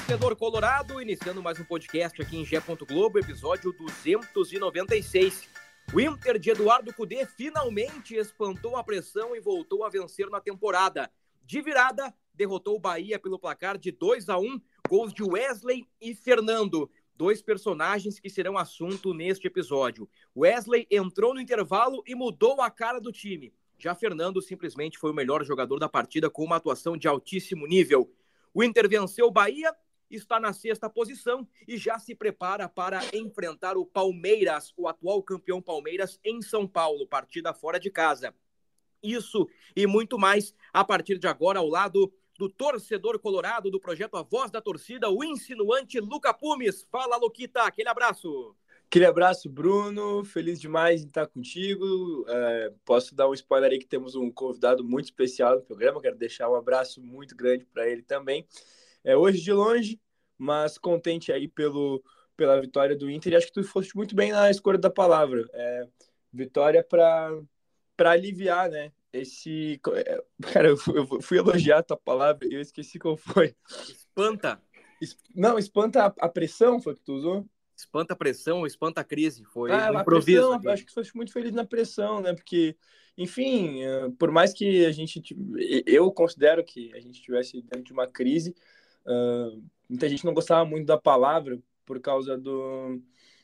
Torcedor colorado, iniciando mais um podcast aqui em Gé. Globo, episódio 296. O Inter de Eduardo Cudê finalmente espantou a pressão e voltou a vencer na temporada. De virada, derrotou o Bahia pelo placar de 2-1, gols de Wesley e Fernando, dois personagens que serão assunto neste episódio. Wesley entrou no intervalo e mudou a cara do time. Já Fernando simplesmente foi o melhor jogador da partida com uma atuação de altíssimo nível. O Inter venceu o Bahia, está na sexta posição e já se prepara para enfrentar o Palmeiras, o atual campeão Palmeiras, em São Paulo, partida fora de casa. Isso e muito mais a partir de agora, ao lado do torcedor colorado do projeto A Voz da Torcida, o insinuante Luca Pumes. Fala, Luquita, aquele abraço. Aquele abraço, Bruno. Feliz demais em estar contigo. Posso dar um spoiler aí que temos um convidado muito especial no programa. Quero deixar um abraço muito grande para ele também. Hoje de longe, mas contente aí pela vitória do Inter. E acho que tu foste muito bem na escolha da palavra. Vitória para aliviar, né? Cara, eu fui elogiar a tua palavra e eu esqueci qual foi. Espanta. Não, espanta a pressão, foi que tu usou? Espanta a pressão, espanta a crise. Foi um improviso. Pressão, acho que você foi muito feliz na pressão, né? Porque, enfim, por mais que eu considero que a gente estivesse dentro de uma crise, muita gente não gostava muito da palavra por causa do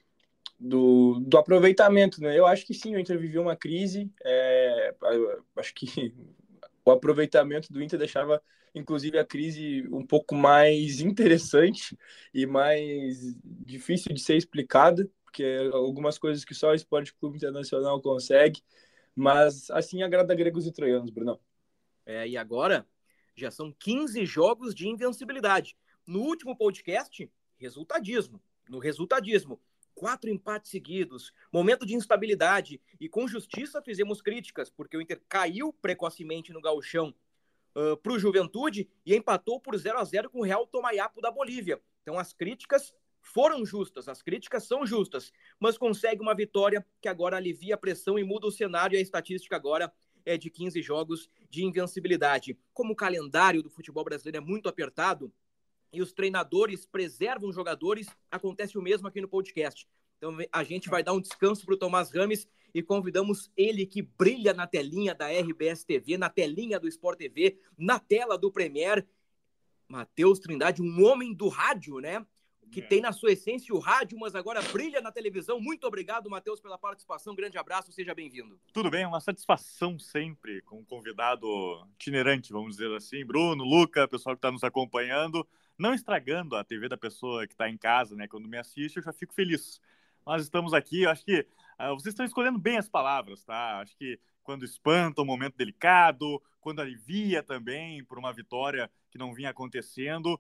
aproveitamento, né? Eu acho que sim, o Inter viveu uma crise. Acho que o aproveitamento do Inter deixava, inclusive, a crise um pouco mais interessante e mais difícil de ser explicada, porque algumas coisas que só o Esporte Clube Internacional consegue, mas assim agrada gregos e troianos, Brunão. E agora já são 15 jogos de invencibilidade. No último podcast, resultadismo. No resultadismo, 4 empates seguidos, momento de instabilidade, e com justiça fizemos críticas, porque o Inter caiu precocemente no gauchão para o Juventude e empatou por 0-0 com o Real Tomayapo da Bolívia. Então as críticas foram justas, as críticas são justas, mas consegue uma vitória que agora alivia a pressão e muda o cenário, e a estatística agora é de 15 jogos de invencibilidade. Como o calendário do futebol brasileiro é muito apertado, e os treinadores preservam os jogadores, acontece o mesmo aqui no podcast. Então a gente vai dar um descanso para o Tomás Rames e convidamos ele, que brilha na telinha da RBS TV, na telinha do Sport TV, na tela do Premier, Matheus Trindade, um homem do rádio, né? Que tem na sua essência o rádio, mas agora brilha na televisão. Muito obrigado, Matheus, pela participação. Um grande abraço, seja bem-vindo. Tudo bem, uma satisfação sempre com um convidado itinerante, vamos dizer assim. Bruno, Luca, pessoal que está nos acompanhando. Não estragando a TV da pessoa que está em casa, né? Quando me assiste, eu já fico feliz. Nós estamos aqui, eu acho que vocês estão escolhendo bem as palavras, tá? Acho que quando espanta um momento delicado, quando alivia também por uma vitória que não vinha acontecendo.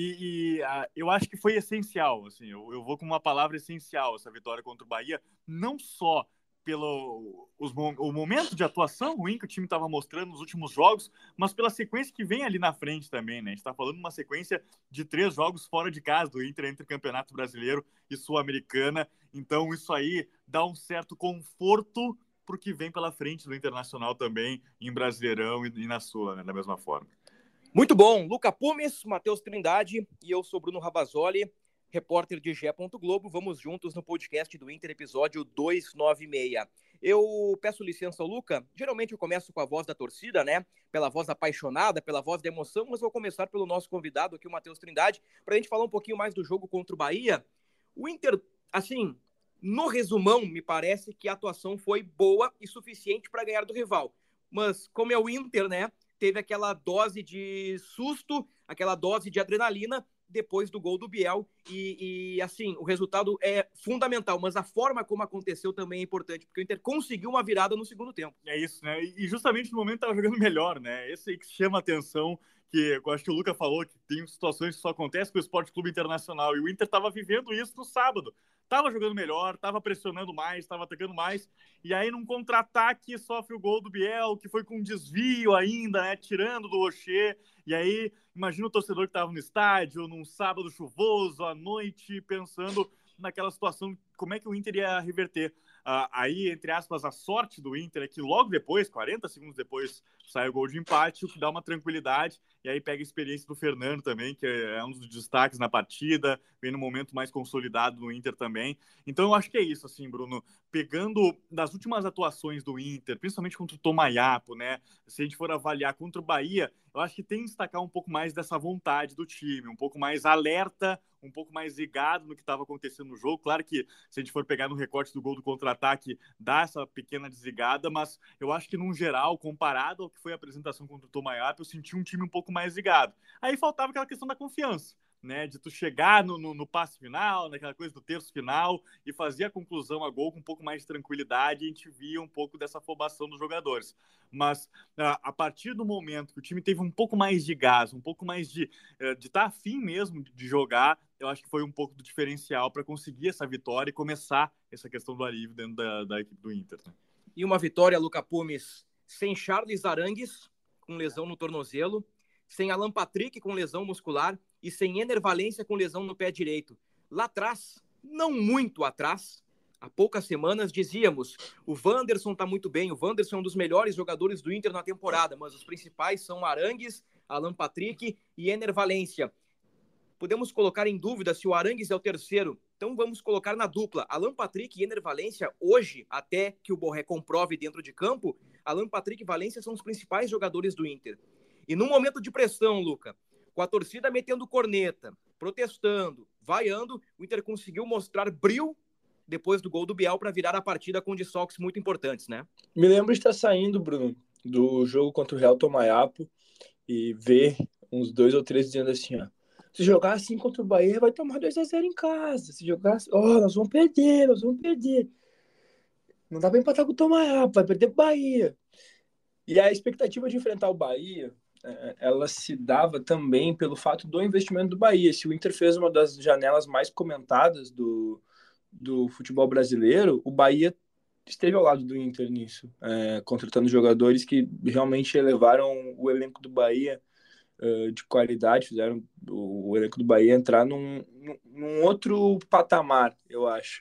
Eu acho que foi essencial, assim, eu vou com uma palavra essencial, essa vitória contra o Bahia, não só pelo o momento de atuação ruim que o time estava mostrando nos últimos jogos, mas pela sequência que vem ali na frente também, né? A gente está falando de uma sequência de 3 jogos fora de casa do Inter entre Campeonato Brasileiro e Sul-Americana. Então isso aí dá um certo conforto para o que vem pela frente do Internacional também, em Brasileirão e na Sula, né? Da mesma forma. Muito bom. Luca Pumes, Matheus Trindade e eu sou Bruno Ravazoli, repórter de Gé. Globo. Vamos juntos no podcast do Inter, episódio 296. Eu peço licença ao Luca. Geralmente eu começo com a voz da torcida, né? Pela voz apaixonada, pela voz da emoção, mas vou começar pelo nosso convidado aqui, o Matheus Trindade, para a gente falar um pouquinho mais do jogo contra o Bahia. O Inter, assim, no resumão, me parece que a atuação foi boa e suficiente para ganhar do rival. Mas, como é o Inter, né? Teve aquela dose de susto, aquela dose de adrenalina depois do gol do Biel, e assim, o resultado é fundamental, mas a forma como aconteceu também é importante, porque o Inter conseguiu uma virada no segundo tempo. É isso, né? E justamente no momento estava jogando melhor, né? Esse aí que chama a atenção, que eu acho que o Luca falou, que tem situações que só acontecem com o Esporte Clube Internacional, e o Inter estava vivendo isso no sábado. Tava jogando melhor, tava pressionando mais, tava atacando mais, e aí num contra-ataque sofre o gol do Biel, que foi com um desvio ainda, né, tirando do Rocher, e aí imagina o torcedor que tava no estádio, num sábado chuvoso, à noite, pensando naquela situação, como é que o Inter ia reverter. Aí, entre aspas, a sorte do Inter é que logo depois, 40 segundos depois, sai o gol de empate, o que dá uma tranquilidade, e aí pega a experiência do Fernando também, que é um dos destaques na partida, vem no momento mais consolidado no Inter também. Então eu acho que é isso, assim, Bruno, pegando das últimas atuações do Inter, principalmente contra o Tomayapo, né? Se a gente for avaliar contra o Bahia, eu acho que tem que destacar um pouco mais dessa vontade do time, um pouco mais alerta, um pouco mais ligado no que estava acontecendo no jogo. Claro que se a gente for pegar no recorte do gol do contra-ataque, dá essa pequena desligada, mas eu acho que, num geral, comparado ao que foi a apresentação contra o Tomayapo, eu senti um time um pouco mais ligado. Aí faltava aquela questão da confiança, né, de tu chegar no passe final, naquela coisa do terço final e fazer a conclusão a gol com um pouco mais de tranquilidade, e a gente via um pouco dessa afobação dos jogadores. Mas a partir do momento que o time teve um pouco mais de gás, um pouco mais de estar afim mesmo de jogar, eu acho que foi um pouco do diferencial para conseguir essa vitória e começar essa questão do alívio dentro da equipe do Inter. Né? E uma vitória, Luca Pumes, sem Charles Arangues, com lesão no tornozelo, sem Alan Patrick com lesão muscular e sem Ener Valencia com lesão no pé direito. Lá atrás, não muito atrás, há poucas semanas dizíamos, o Wanderson está muito bem, o Wanderson é um dos melhores jogadores do Inter na temporada, mas os principais são Arangues, Alan Patrick e Ener Valencia. Podemos colocar em dúvida se o Arangues é o terceiro, então vamos colocar na dupla. Alan Patrick e Ener Valencia, hoje, até que o Borré comprove dentro de campo, Alan Patrick e Valencia são os principais jogadores do Inter. E num momento de pressão, Luca, com a torcida metendo corneta, protestando, vaiando, o Inter conseguiu mostrar brilho depois do gol do Biel para virar a partida com desfalques muito importantes, né? Me lembro de estar saindo, Bruno, do jogo contra o Real Tomayapo e ver uns 2 ou 3 dizendo assim, ó, se jogar assim contra o Bahia, vai tomar 2-0 em casa. Se jogar assim, nós vamos perder, nós vamos perder. Não dá pra empatar com o Tomayapo, vai perder o Bahia. E a expectativa de enfrentar o Bahia, ela se dava também pelo fato do investimento do Bahia. Se o Inter fez uma das janelas mais comentadas do futebol brasileiro, o Bahia esteve ao lado do Inter nisso, contratando jogadores que realmente elevaram o elenco do Bahia de qualidade, fizeram o elenco do Bahia entrar num outro patamar, eu acho,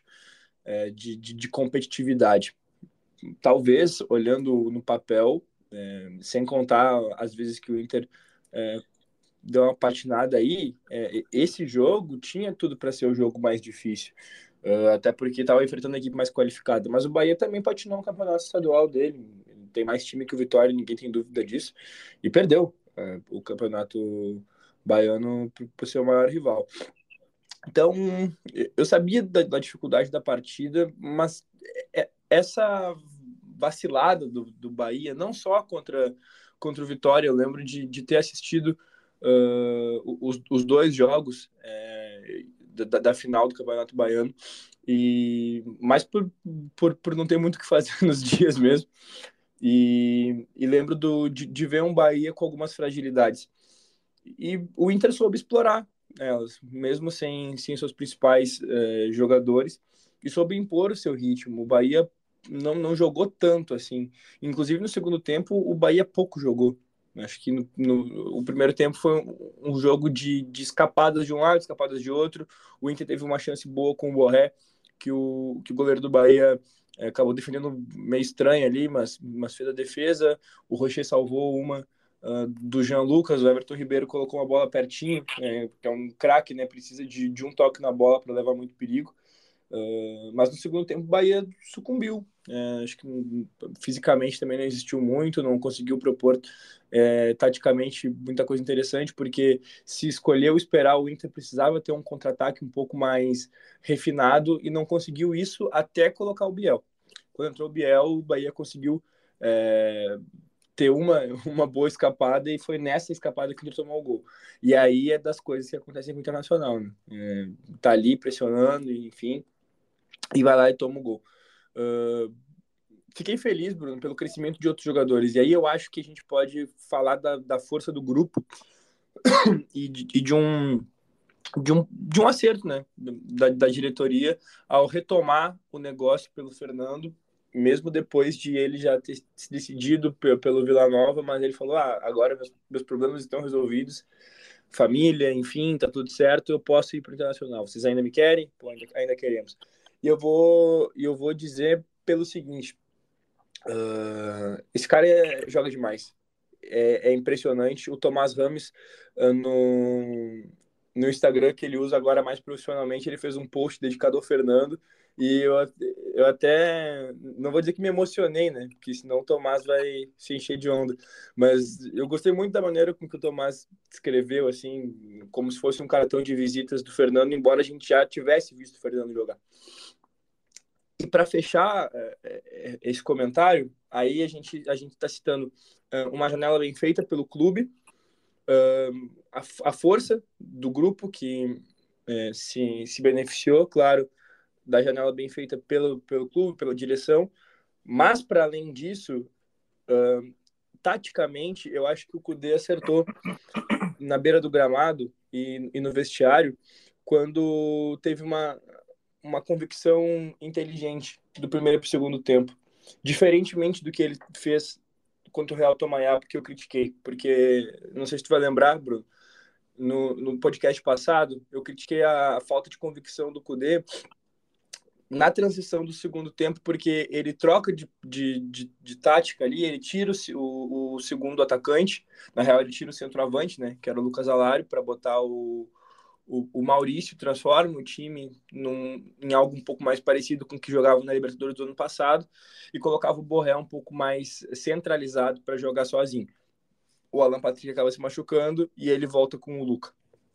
de competitividade. Talvez, olhando no papel, sem contar as vezes que o Inter deu uma patinada aí, esse jogo tinha tudo para ser o jogo mais difícil. Até porque estava enfrentando a equipe mais qualificada. Mas o Bahia também patinou no campeonato estadual dele. Tem mais time que o Vitória, ninguém tem dúvida disso. E perdeu o campeonato baiano por ser o maior rival. Então, eu sabia da dificuldade da partida, mas essa vacilada do Bahia, não só contra o Vitória, eu lembro de ter assistido os 2 jogos da final do Campeonato Baiano, mas por não ter muito o que fazer nos dias mesmo. E lembro de ver um Bahia com algumas fragilidades. E o Inter soube explorar elas, mesmo sem seus principais jogadores, e soube impor o seu ritmo. O Bahia não jogou tanto assim. Inclusive, no segundo tempo, o Bahia pouco jogou. Acho que o primeiro tempo foi um jogo de escapadas de um lado, escapadas de outro. O Inter teve uma chance boa com o Borré, que o goleiro do Bahia acabou defendendo meio estranho ali, mas fez a defesa. O Rocher salvou uma do Jean Lucas. O Everton Ribeiro colocou uma bola pertinho, que é um craque, né? Precisa de um toque na bola para levar muito perigo. Mas no segundo tempo o Bahia sucumbiu. Acho que fisicamente também não existiu muito, não conseguiu propor taticamente muita coisa interessante, porque se escolheu esperar, o Inter precisava ter um contra-ataque um pouco mais refinado e não conseguiu isso até colocar o Biel. Quando entrou o Biel, o Bahia conseguiu ter uma boa escapada, e foi nessa escapada que ele tomou o gol. E aí é das coisas que acontecem com o Internacional, né? Tá ali pressionando, enfim, e vai lá e toma o gol. Fiquei feliz, Bruno, pelo crescimento de outros jogadores. E aí eu acho que a gente pode falar da força do grupo e de um acerto, né, da diretoria ao retomar o negócio pelo Fernando, mesmo depois de ele já ter se decidido pelo Vila Nova, mas ele falou, agora meus problemas estão resolvidos, família, enfim, tá tudo certo, eu posso ir para o Internacional. Vocês ainda me querem? Pô, ainda queremos. E eu vou dizer pelo seguinte, esse cara joga demais. é impressionante. O Tomás Ramos, no Instagram, que ele usa agora mais profissionalmente, ele fez um post dedicado ao Fernando, e eu até, não vou dizer que me emocionei, né, porque senão o Tomás vai se encher de onda, mas eu gostei muito da maneira com que o Tomás escreveu, assim, como se fosse um cartão de visitas do Fernando, embora a gente já tivesse visto o Fernando jogar. E para fechar esse comentário, aí a gente está citando uma janela bem feita pelo clube, a força do grupo que se beneficiou, claro, da janela bem feita pelo clube, pela direção, mas para além disso, taticamente, eu acho que o Kudê acertou na beira do gramado e no vestiário quando teve uma convicção inteligente do primeiro para o segundo tempo. Diferentemente do que ele fez contra o Real Tomayapo, que eu critiquei. Porque, não sei se tu vai lembrar, Bruno, no podcast passado, eu critiquei a falta de convicção do Kudê na transição do segundo tempo, porque ele troca de tática ali, ele tira o segundo atacante, na real ele tira o centroavante, né, que era o Lucas Alário, para botar o Maurício, transforma o time em algo um pouco mais parecido com o que jogava na Libertadores do ano passado e colocava o Borré um pouco mais centralizado para jogar sozinho. O Alan Patrick acaba se machucando e ele volta com o Luca.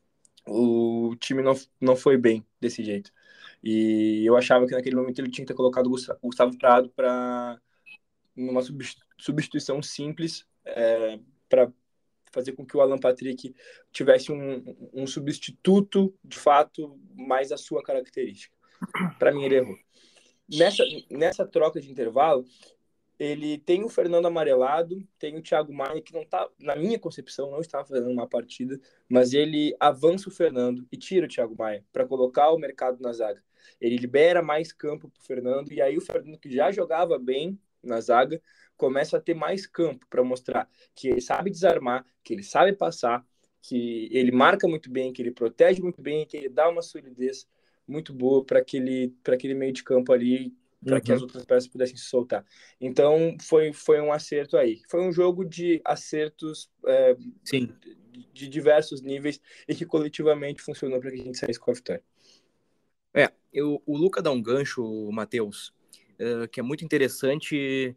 O time não foi bem desse jeito. E eu achava que naquele momento ele tinha que ter colocado o Gustavo Prado para numa substituição simples para fazer com que o Alan Patrick tivesse um substituto, de fato, mais a sua característica. Para mim, ele errou. Nessa troca de intervalo, ele tem o Fernando amarelado, tem o Thiago Maia, que não tá, na minha concepção, não estava fazendo uma partida, mas ele avança o Fernando e tira o Thiago Maia para colocar o mercado na zaga. Ele libera mais campo para o Fernando, e aí o Fernando, que já jogava bem na zaga, começa a ter mais campo para mostrar que ele sabe desarmar, que ele sabe passar, que ele marca muito bem, que ele protege muito bem, que ele dá uma solidez muito boa para aquele meio de campo ali, para que as outras peças pudessem se soltar. Então, foi um acerto aí. Foi um jogo de acertos de diversos níveis e que coletivamente funcionou para que a gente saísse com a vitória. O Luca dá um gancho, Matheus, que é muito interessante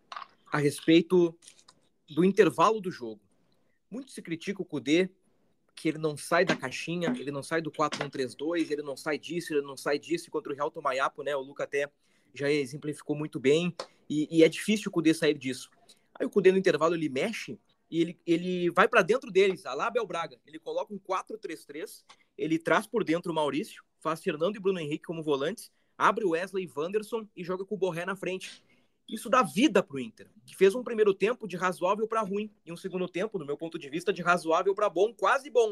a respeito do intervalo do jogo. Muito se critica o Kudê, que ele não sai da caixinha, ele não sai do 4-1-3-2, ele não sai disso, ele não sai disso. Contra o Real Tomayapo, né, o Luca até já exemplificou muito bem, e é difícil o Kudê sair disso. Aí o Kudê no intervalo ele mexe e ele vai para dentro deles, a lá Abel Braga. Ele coloca um 4-3-3, ele traz por dentro o Maurício, faz Fernando e Bruno Henrique como volantes, abre o Wesley e Wanderson e joga com o Borré na frente. Isso dá vida pro Inter, que fez um primeiro tempo de razoável para ruim e um segundo tempo, no meu ponto de vista, de razoável para bom, quase bom.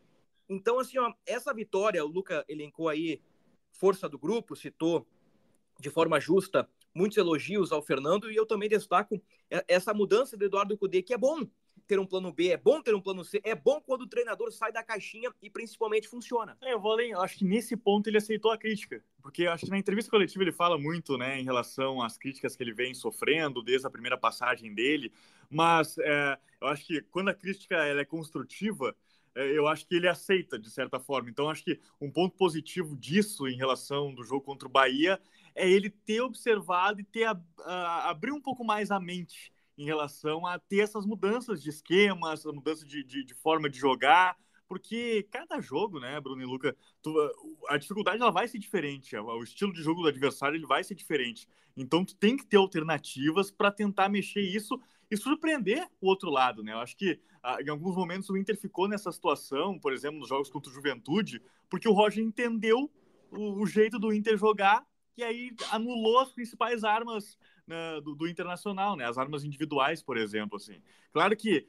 Então, assim, ó, essa vitória, o Luca elencou aí força do grupo, citou de forma justa muitos elogios ao Fernando, e eu também destaco essa mudança do Eduardo Kudê, que é bom ter um plano B, é bom ter um plano C, é bom quando o treinador sai da caixinha e principalmente funciona. Eu vou além, eu acho que nesse ponto ele aceitou a crítica, porque eu acho que na entrevista coletiva ele fala muito, né, em relação às críticas que ele vem sofrendo desde a primeira passagem dele, mas eu acho que quando a crítica ela é construtiva, eu acho que ele aceita, de certa forma. Então, acho que um ponto positivo disso em relação do jogo contra o Bahia é ele ter observado e ter abrir um pouco mais a mente em relação a ter essas mudanças de esquemas, mudança de forma de jogar, porque cada jogo, né, Bruno e Luca, a dificuldade ela vai ser diferente, o estilo de jogo do adversário ele vai ser diferente. Então, tu tem que ter alternativas para tentar mexer isso e surpreender o outro lado, né? Eu acho que em alguns momentos o Inter ficou nessa situação, por exemplo, nos jogos contra o Juventude, porque o Roger entendeu o jeito do Inter jogar e aí anulou as principais armas do Internacional, né? As armas individuais, por exemplo, assim. Claro que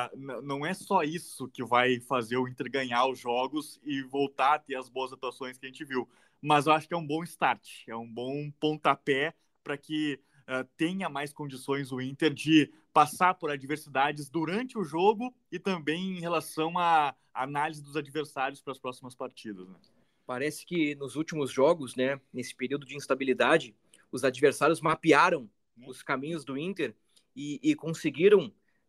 não é só isso que vai fazer o Inter ganhar os jogos e voltar a ter as boas atuações que a gente viu, mas eu acho que é um bom start, é um bom pontapé para que tenha mais condições o Inter de passar por adversidades durante o jogo e também em relação à análise dos adversários para as próximas partidas, né? Parece que nos últimos jogos, né, nesse período de instabilidade, os adversários mapearam os caminhos do Inter e conseguiram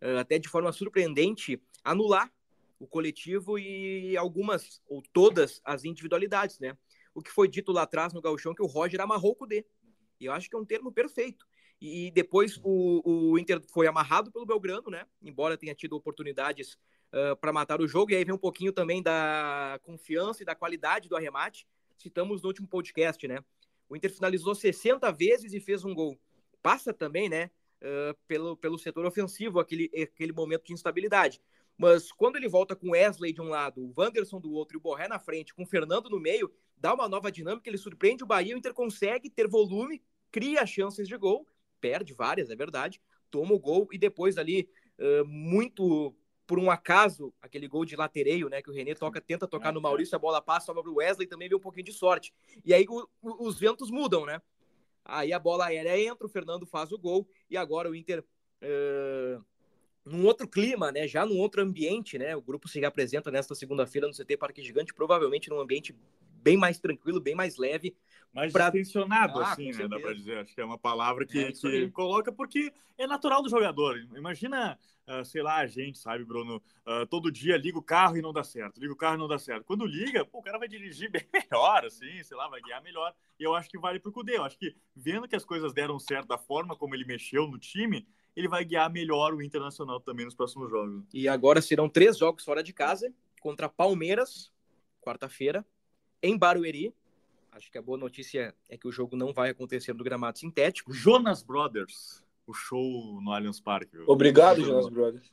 até de forma surpreendente, anular o coletivo e algumas ou todas as individualidades, né? O que foi dito lá atrás no Gauchão, que o Roger amarrou o Kudê. E eu acho que é um termo perfeito. E depois o Inter foi amarrado pelo Belgrano, né? Embora tenha tido oportunidades para matar o jogo. E aí vem um pouquinho também da confiança e da qualidade do arremate. Citamos no último podcast, né? O Inter finalizou 60 vezes e fez um gol. Passa também, né? Pelo setor ofensivo, aquele momento de instabilidade. Mas quando ele volta com o Wesley de um lado, o Wanderson do outro e o Borré na frente, com o Fernando no meio, dá uma nova dinâmica, ele surpreende o Bahia, o Inter consegue ter volume, cria chances de gol, perde várias, é verdade, toma o gol e depois ali, muito por um acaso, aquele gol de latereio, né, que o René tenta tocar no Maurício, a bola passa, sobra pro Wesley, também vem um pouquinho de sorte. E aí os ventos mudam, né? Aí a bola aérea entra, o Fernando faz o gol e agora o Inter... num outro clima, né? Já num outro ambiente, né? O grupo se apresenta nesta segunda-feira no CT Parque Gigante, provavelmente num ambiente bem mais tranquilo, bem mais leve. Mais distensionado, assim, né? Certeza. Dá pra dizer. Acho que é uma palavra que coloca, porque é natural do jogador. Imagina, sei lá, a gente, sabe, Bruno? Todo dia liga o carro e não dá certo. Liga o carro e não dá certo. Quando liga, o cara vai dirigir bem melhor, assim, sei lá, vai guiar melhor. E eu acho que vale pro Kudê. Eu acho que, vendo que as coisas deram certo da forma como ele mexeu no time, ele vai guiar melhor o Internacional também nos próximos jogos. E agora serão 3 jogos fora de casa, contra Palmeiras, quarta-feira, em Barueri. Acho que a boa notícia é que o jogo não vai acontecer no gramado sintético. Jonas Brothers, o show no Allianz Parque. Obrigado, Jonas Brothers.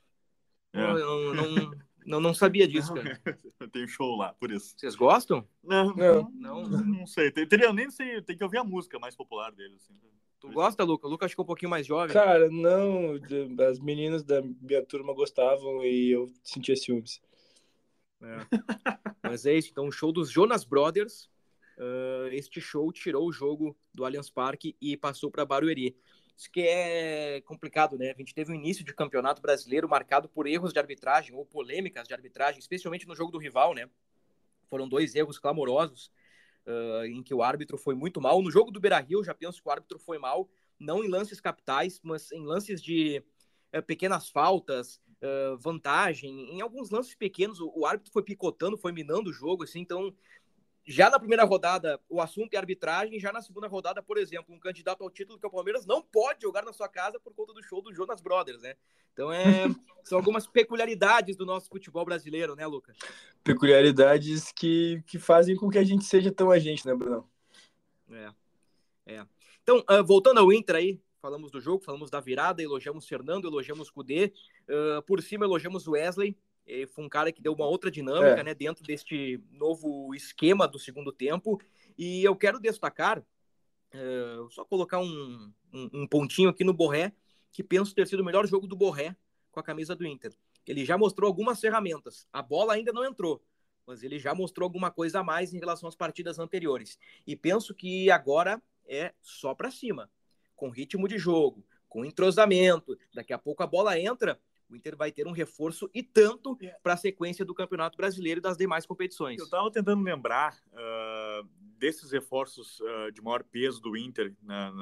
Não sabia disso, cara. Tem show lá, por isso. Vocês gostam? Não sei. Eu nem sei, tem que ouvir a música mais popular deles. Assim. Tu gosta, Luca? O Luca acho que é um pouquinho mais jovem. Cara, não. As meninas da minha turma gostavam e eu sentia ciúmes. Mas é isso. Então, o show dos Jonas Brothers. Este show tirou o jogo do Allianz Parque e passou para Barueri. Isso que é complicado, né? A gente teve um início de campeonato brasileiro marcado por erros de arbitragem ou polêmicas de arbitragem, especialmente no jogo do rival, né? Foram 2 erros clamorosos. Em que o árbitro foi muito mal. No jogo do Beira-Rio, já penso que o árbitro foi mal, não em lances capitais, mas em lances de pequenas faltas, vantagem. Em alguns lances pequenos, o árbitro foi picotando, foi minando o jogo, assim, então... Já na primeira rodada, o assunto é arbitragem. Já na segunda rodada, por exemplo, um candidato ao título que é o Palmeiras não pode jogar na sua casa por conta do show do Jonas Brothers, né? Então, são algumas peculiaridades do nosso futebol brasileiro, né, Lucas? Peculiaridades que fazem com que a gente seja tão a gente, né, Bruno? Então, voltando ao Inter aí, falamos do jogo, falamos da virada, elogiamos Fernando, elogiamos Kudê, por cima elogiamos o Wesley. Foi um cara que deu uma outra dinâmica, né, dentro deste novo esquema do segundo tempo. E eu quero destacar, só colocar um pontinho aqui no Borré, que penso ter sido o melhor jogo do Borré com a camisa do Inter. Ele já mostrou algumas ferramentas. A bola ainda não entrou, mas ele já mostrou alguma coisa a mais em relação às partidas anteriores. E penso que agora é só para cima, com ritmo de jogo, com entrosamento. Daqui a pouco a bola entra, o Inter vai ter um reforço e tanto para a sequência do Campeonato Brasileiro e das demais competições. Eu estava tentando lembrar desses reforços de maior peso do Inter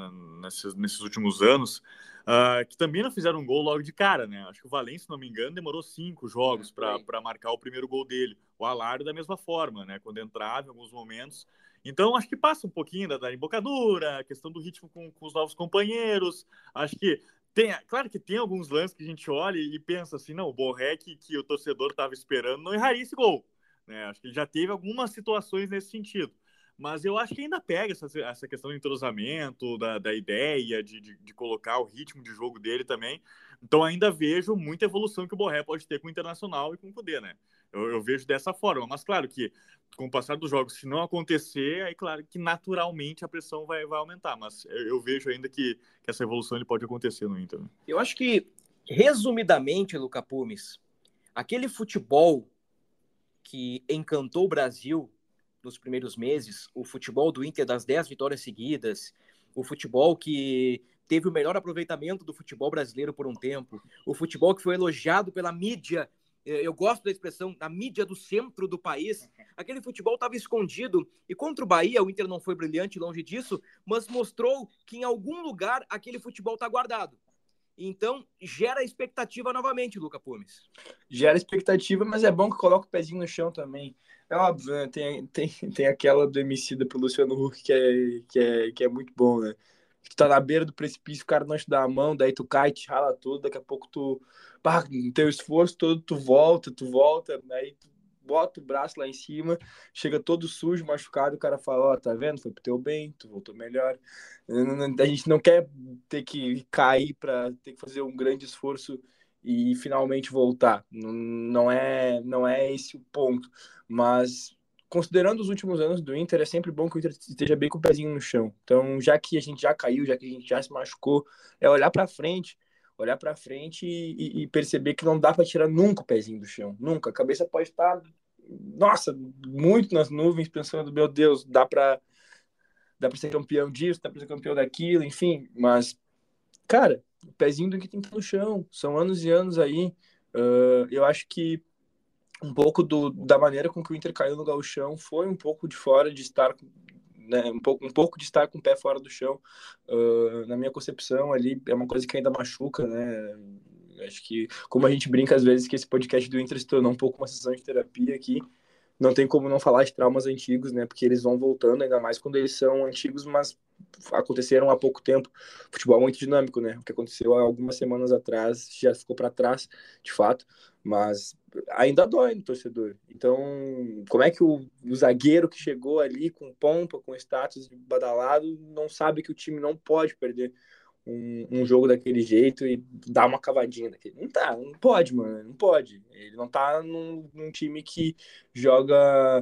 nesses últimos anos, que também não fizeram um gol logo de cara, né? Acho que o Valencia, se não me engano, demorou 5 jogos para marcar o primeiro gol dele. O Alário da mesma forma, né? Quando entrava em alguns momentos. Então, acho que passa um pouquinho da embocadura, a questão do ritmo com os novos companheiros. Acho que claro que tem alguns lances que a gente olha e pensa assim, não, o Borré que o torcedor estava esperando não erraria esse gol. Né? Acho que ele já teve algumas situações nesse sentido. Mas eu acho que ainda pega essa questão do entrosamento, da ideia de colocar o ritmo de jogo dele também. Então ainda vejo muita evolução que o Borré pode ter com o Internacional e com o Kudê, né? Eu vejo dessa forma. Mas claro que com o passar dos jogos, se não acontecer, aí claro que naturalmente a pressão vai aumentar. Mas eu vejo ainda que essa evolução ele pode acontecer no Inter. Né? Eu acho que, resumidamente, Luca Pumes, aquele futebol que encantou o Brasil nos primeiros meses, o futebol do Inter das 10 vitórias seguidas, o futebol que teve o melhor aproveitamento do futebol brasileiro por um tempo, o futebol que foi elogiado pela mídia, eu gosto da expressão, da mídia do centro do país, aquele futebol estava escondido, e contra o Bahia, o Inter não foi brilhante, longe disso, mas mostrou que em algum lugar aquele futebol está guardado. Então, gera expectativa novamente, Luca Pumes. Gera expectativa, mas é bom que coloque o pezinho no chão também. É óbvio, né? Tem aquela do Emicida pro Luciano Huck que é muito bom, né? Tu tá na beira do precipício, o cara não te dá a mão, daí tu cai, te rala tudo, daqui a pouco no teu esforço todo, tu volta, aí tu bota o braço lá em cima, chega todo sujo, machucado, o cara fala, ó, tá vendo? Foi pro teu bem, tu voltou melhor. A gente não quer ter que cair para ter que fazer um grande esforço e finalmente voltar. Não é esse o ponto. Mas considerando os últimos anos do Inter, é sempre bom que o Inter esteja bem com o pezinho no chão. Então, já que a gente já caiu, já que a gente já se machucou, é olhar para frente e perceber que não dá para tirar nunca o pezinho do chão, nunca. A cabeça pode estar, nossa, muito nas nuvens, pensando, meu Deus, dá para ser campeão disso, dá para ser campeão daquilo, enfim, mas cara, o pezinho do que tem que estar no chão. São anos e anos aí. Eu acho que um pouco da maneira com que o Inter caiu no gauchão foi um pouco de fora de estar, né, um pouco de estar com o pé fora do chão. Na minha concepção ali, é uma coisa que ainda machuca, né? Acho que, como a gente brinca às vezes que esse podcast do Inter se tornou um pouco uma sessão de terapia aqui, não tem como não falar de traumas antigos, né? Porque eles vão voltando, ainda mais quando eles são antigos, mas aconteceram há pouco tempo. Futebol é muito dinâmico, né? O que aconteceu há algumas semanas atrás já ficou para trás, de fato, mas ainda dói no torcedor. Então, como é que o zagueiro que chegou ali com pompa, com status badalado, não sabe que o time não pode perder um jogo daquele jeito e dar uma cavadinha daquele? Não tá, não pode, mano, não pode. Ele não tá num time que joga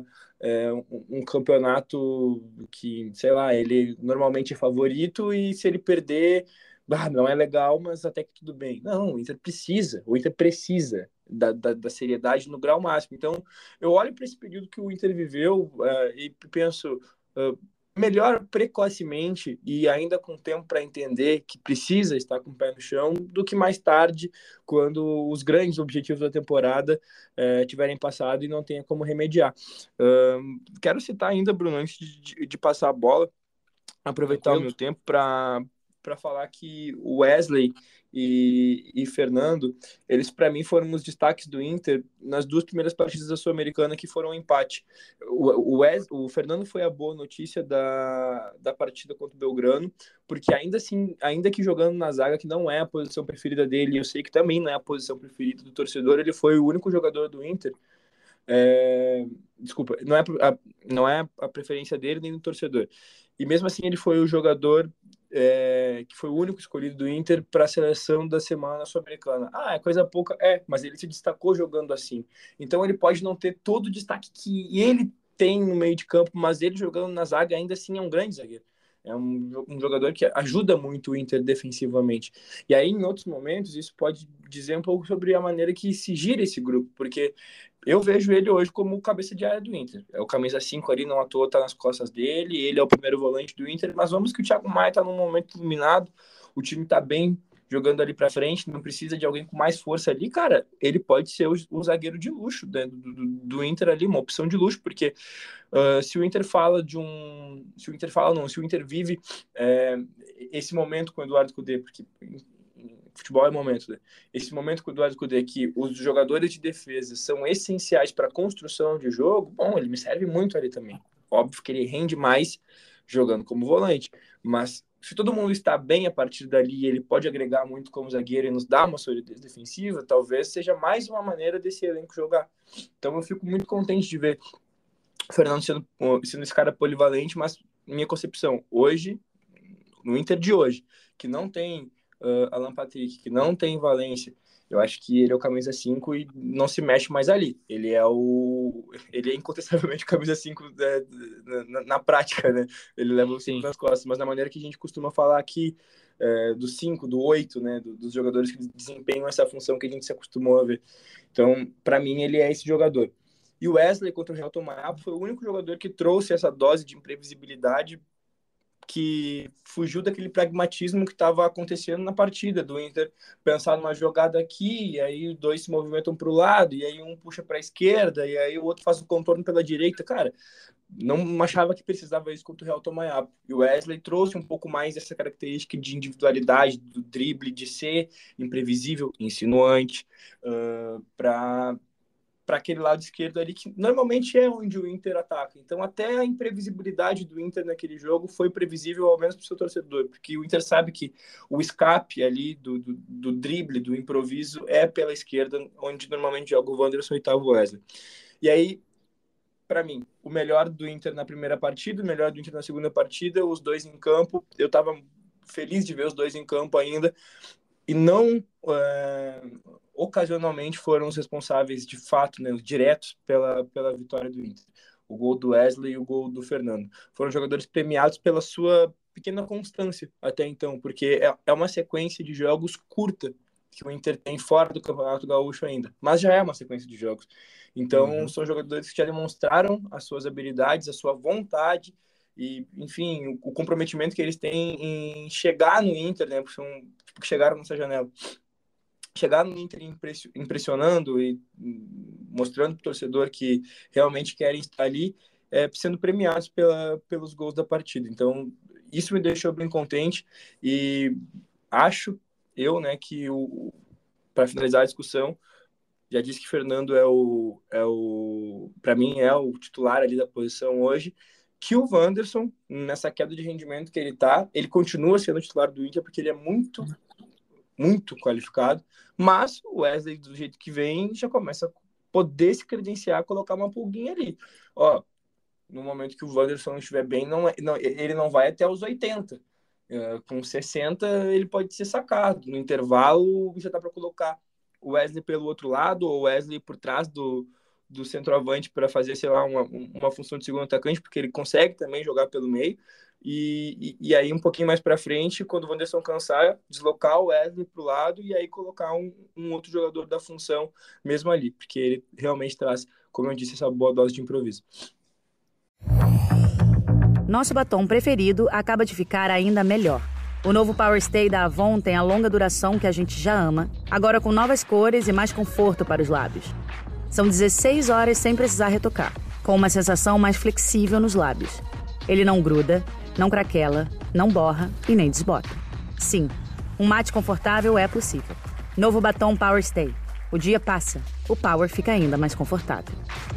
um campeonato que, sei lá, ele normalmente é favorito e se ele perder, não é legal, mas até que tudo bem. Não, o Inter precisa da seriedade no grau máximo. Então, eu olho para esse período que o Inter viveu e penso, melhor precocemente e ainda com tempo para entender que precisa estar com o pé no chão do que mais tarde, quando os grandes objetivos da temporada tiverem passado e não tenha como remediar. Quero citar ainda, Bruno, antes de passar a bola, aproveitar o Tranquilo. meu tempo para falar que o Wesley e Fernando, eles para mim foram os destaques do Inter nas duas primeiras partidas da Sul-Americana que foram um empate. O Fernando foi a boa notícia da partida contra o Belgrano, porque ainda assim, ainda que jogando na zaga, que não é a posição preferida dele, eu sei que também não é a posição preferida do torcedor, ele foi o único jogador do Inter. Desculpa, não é a preferência dele nem do torcedor. E mesmo assim ele foi o jogador que foi o único escolhido do Inter para a seleção da semana sul-americana. É coisa pouca, mas ele se destacou jogando assim. Então ele pode não ter todo o destaque que ele tem no meio de campo, mas ele jogando na zaga ainda assim é um grande zagueiro. É um jogador que ajuda muito o Inter defensivamente. E aí, em outros momentos, isso pode dizer um pouco sobre a maneira que se gira esse grupo, porque eu vejo ele hoje como o cabeça de área do Inter. É o camisa 5 ali, não à toa, tá nas costas dele. Ele é o primeiro volante do Inter. Mas vamos que o Thiago Maia tá num momento iluminado. O time tá bem jogando ali para frente. Não precisa de alguém com mais força ali. Cara, ele pode ser o zagueiro de luxo do Inter ali, uma opção de luxo, porque se o Inter fala de um. Se o Inter fala, não, se o Inter vive esse momento com o Eduardo Cudê, porque futebol é momento, né? Esse momento com o Eduardo Cudê, que os jogadores de defesa são essenciais para a construção de jogo, bom, ele me serve muito ali também. Óbvio que ele rende mais jogando como volante, mas se todo mundo está bem a partir dali, ele pode agregar muito como zagueiro e nos dar uma solidez defensiva, talvez seja mais uma maneira desse elenco jogar. Então eu fico muito contente de ver o Fernando sendo esse cara polivalente, mas minha concepção, hoje, no Inter de hoje, que não tem Alan Patrick, que não tem Valência, eu acho que ele é o camisa 5 e não se mexe mais ali. Ele é incontestavelmente o camisa 5 na prática, né? Ele leva o 5 nas costas, mas na maneira que a gente costuma falar aqui, do 5, do 8, né? Dos jogadores que desempenham essa função que a gente se acostumou a ver. Então, para mim, ele é esse jogador. E o Wesley contra o Real Tomayapo foi o único jogador que trouxe essa dose de imprevisibilidade que fugiu daquele pragmatismo que estava acontecendo na partida do Inter, pensar numa jogada aqui, e aí os dois se movimentam para o lado, e aí um puxa para a esquerda, e aí o outro faz o contorno pela direita. Cara, não achava que precisava isso contra o Real Tomayapo. E o Wesley trouxe um pouco mais essa característica de individualidade, do drible, de ser imprevisível, insinuante, para aquele lado esquerdo ali, que normalmente é onde o Inter ataca. Então, até a imprevisibilidade do Inter naquele jogo foi previsível, ao menos para o seu torcedor, porque o Inter sabe que o escape ali do drible, do improviso, é pela esquerda, onde normalmente joga o Wanderson e tá o Wesley. E aí, para mim, o melhor do Inter na primeira partida, o melhor do Inter na segunda partida, os dois em campo. Eu estava feliz de ver os dois em campo ainda, e não ocasionalmente foram os responsáveis de fato, né, os diretos pela vitória do Inter. O gol do Wesley e o gol do Fernando. Foram jogadores premiados pela sua pequena constância até então, porque é uma sequência de jogos curta que o Inter tem fora do Campeonato Gaúcho ainda, mas já é uma sequência de jogos. Então, são jogadores que já demonstraram as suas habilidades, a sua vontade e, enfim, o comprometimento que eles têm em chegar no Inter, né, porque são que chegaram nessa janela. Chegar no Inter impressionando e mostrando para o torcedor que realmente querem estar ali, sendo premiados pelos gols da partida. Então, isso me deixou bem contente e acho né, que para finalizar a discussão, já disse que Fernando para mim, é o titular ali da posição hoje, que o Wanderson, nessa queda de rendimento que ele continua sendo titular do Inter porque ele é muito, muito qualificado, mas o Wesley, do jeito que vem, já começa a poder se credenciar, colocar uma pulguinha ali. Ó, no momento que o Wanderson estiver bem, ele não vai até os 80. Com 60, ele pode ser sacado. No intervalo, já dá para colocar o Wesley pelo outro lado, ou o Wesley por trás do centroavante para fazer, sei lá, uma função de segundo atacante, porque ele consegue também jogar pelo meio. E aí, um pouquinho mais para frente, quando o Wanderson cansar, deslocar o Wesley para o lado e aí colocar um outro jogador da função mesmo ali, porque ele realmente traz, como eu disse, essa boa dose de improviso. Nosso batom preferido acaba de ficar ainda melhor. O novo Power Stay da Avon tem a longa duração que a gente já ama, agora com novas cores e mais conforto para os lábios. São 16 horas sem precisar retocar, com uma sensação mais flexível nos lábios. Ele não gruda, não craquela, não borra e nem desbota. Sim, um mate confortável é possível. Novo batom Power Stay. O dia passa, o Power fica ainda mais confortável.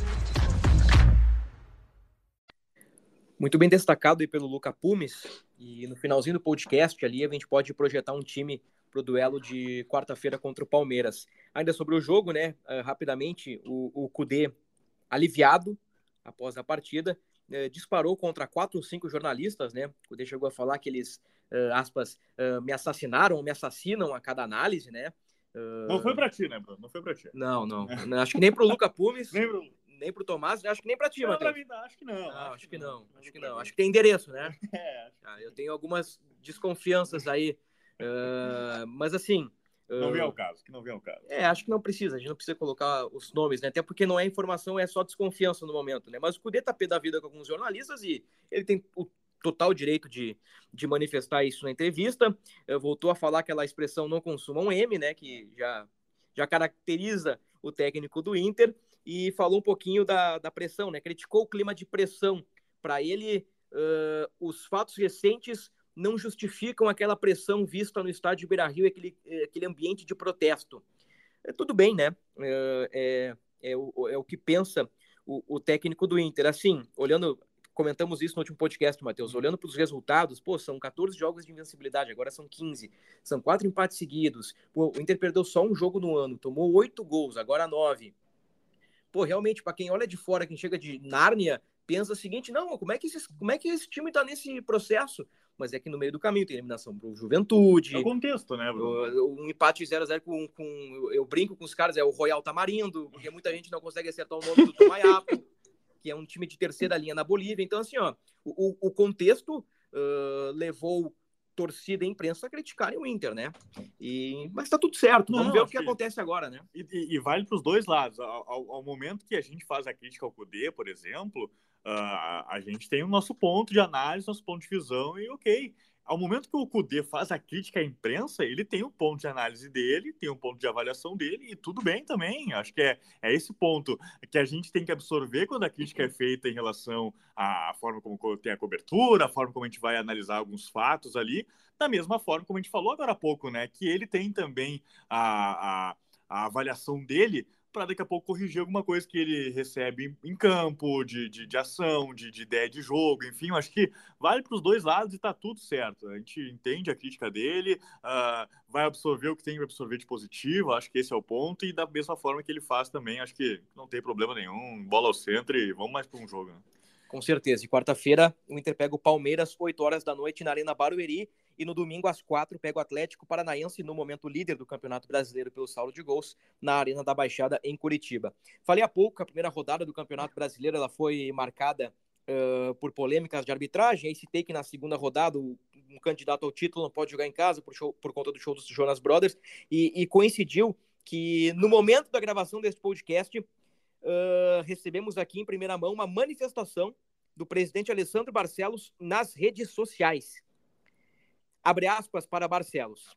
Muito bem destacado aí pelo Luca Pumes. E no finalzinho do podcast ali a gente pode projetar um time para o duelo de quarta-feira contra o Palmeiras. Ainda sobre o jogo, né? Rapidamente, o Kudê, aliviado após a partida, disparou contra 4 ou 5 jornalistas, né? O Kudê chegou a falar que eles, aspas, me assassinaram, me assassinam a cada análise, né? Não foi para ti, né, Bruno? Não foi para ti. Não. Acho que nem pro Luca Pumes. Nem pro Tomás, acho que nem pra ti, Matheus. Acho que não. Acho que não. Acho que tem endereço, né? Eu tenho algumas desconfianças aí. Mas assim... Não vem ao caso, acho que não precisa, a gente não precisa colocar os nomes, né? Até porque não é informação, é só desconfiança no momento, né? Mas o Kudê tá pé da vida com alguns jornalistas e ele tem o total direito de manifestar isso na entrevista. Voltou a falar aquela expressão não consuma um M, né? Que já caracteriza o técnico do Inter. E falou um pouquinho da pressão, né? Criticou o clima de pressão. Para ele, os fatos recentes não justificam aquela pressão vista no estádio Beira-Rio, aquele ambiente de protesto. Tudo bem, né? É o que pensa o técnico do Inter. Assim, comentamos isso no último podcast, Matheus, olhando para os resultados, são 14 jogos de invencibilidade, agora são 15. São 4 empates seguidos. O Inter perdeu só um jogo no ano, tomou 8 gols, agora 9. Realmente, para quem olha de fora, quem chega de Nárnia, pensa o seguinte, não, como é que esse time tá nesse processo? Mas é que no meio do caminho tem eliminação pro Juventude. É o contexto, né, Bruno? Um empate 0-0 eu brinco com os caras, é o Royal Tamarindo, porque muita gente não consegue acertar o nome do Tomayapo, que é um time de terceira linha na Bolívia. Então, assim, ó, o contexto levou torcida e imprensa criticarem o Inter, né? Mas tá tudo certo, vamos ver o que acontece agora, né? E vale para os dois lados. Ao momento que a gente faz a crítica ao Kudê, por exemplo, a gente tem o nosso ponto de análise, nosso ponto de visão, e ok. Ao momento que o Kudê faz a crítica à imprensa, ele tem um ponto de análise dele, tem um ponto de avaliação dele, e tudo bem também. Acho que é esse ponto que a gente tem que absorver quando a crítica é feita em relação à forma como tem a cobertura, a forma como a gente vai analisar alguns fatos ali, da mesma forma como a gente falou agora há pouco, né? Que ele tem também a avaliação dele para daqui a pouco corrigir alguma coisa que ele recebe em campo, de ação, de ideia de jogo, enfim, eu acho que vale para os dois lados e tá tudo certo. A gente entende a crítica dele, vai absorver o que tem que absorver de positivo, acho que esse é o ponto, e da mesma forma que ele faz também, acho que não tem problema nenhum, bola ao centro e vamos mais para um jogo, né? Com certeza. E quarta-feira, o Inter pega o Palmeiras, 8 horas da noite, na Arena Barueri. E no domingo, às 4, pega o Atlético Paranaense, no momento líder do Campeonato Brasileiro pelo saldo de gols, na Arena da Baixada, em Curitiba. Falei há pouco que a primeira rodada do Campeonato Brasileiro ela foi marcada por polêmicas de arbitragem. Aí citei que na segunda rodada, um candidato ao título não pode jogar em casa por conta do show dos Jonas Brothers. E coincidiu que, no momento da gravação desse podcast, recebemos aqui em primeira mão uma manifestação do presidente Alessandro Barcelos nas redes sociais. Abre aspas para Barcelos.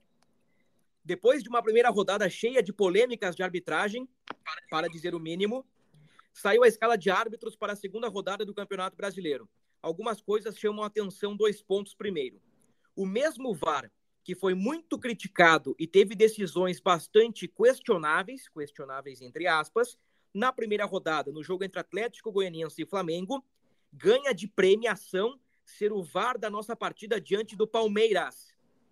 Depois de uma primeira rodada cheia de polêmicas de arbitragem, para dizer o mínimo, saiu a escala de árbitros para a segunda rodada do Campeonato Brasileiro. Algumas coisas chamam a atenção, 2 pontos primeiro. O mesmo VAR, que foi muito criticado e teve decisões bastante questionáveis entre aspas, na primeira rodada, no jogo entre Atlético Goianiense e Flamengo, ganha de premiação ser o VAR da nossa partida diante do Palmeiras.